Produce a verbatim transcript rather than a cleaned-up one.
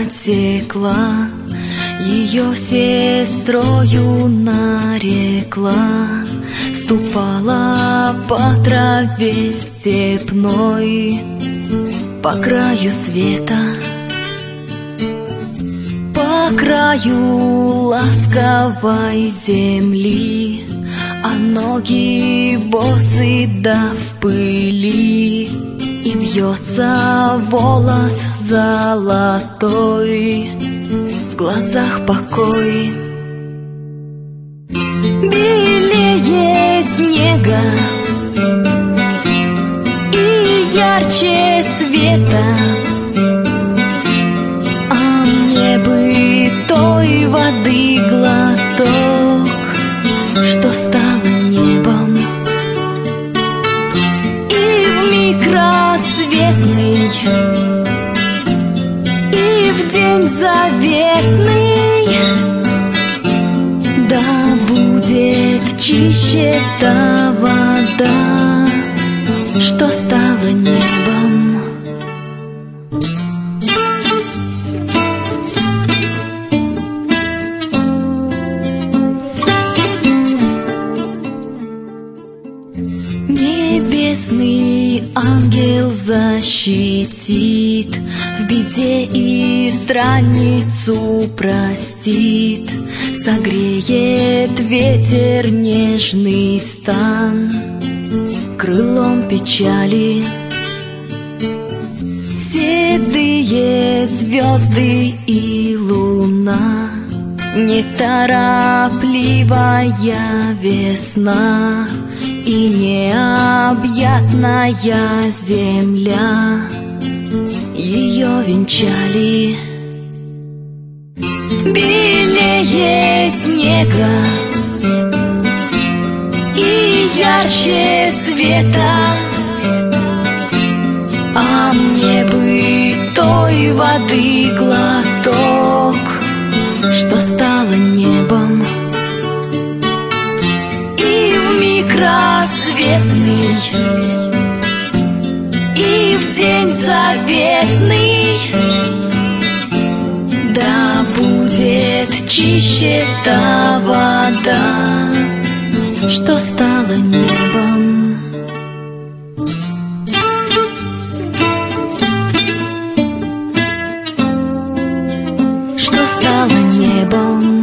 протекла, ее сестрою нарекла, ступала по траве степной, по краю света, по краю ласковой земли, а ноги босы да в пыли, и вьется волос золотой, в глазах покой. Белее снега и ярче света, а мне бы той воды глоток, что стало небом. И вмиг рассветный, и в день заветный, да будет чище та вода, что стала небом. Небесный ангел защитит, в беде и странницу простит, согреет ветер нежный стан крылом печали. Седые звезды и луна, неторопливая весна и необъятная земля ее венчали. Белее снега и ярче света, а мне бы той воды глоток, что стало небом. И вмиг рассветный, и в день заветный, да будет чище та вода, что стала небом. Что стало небом.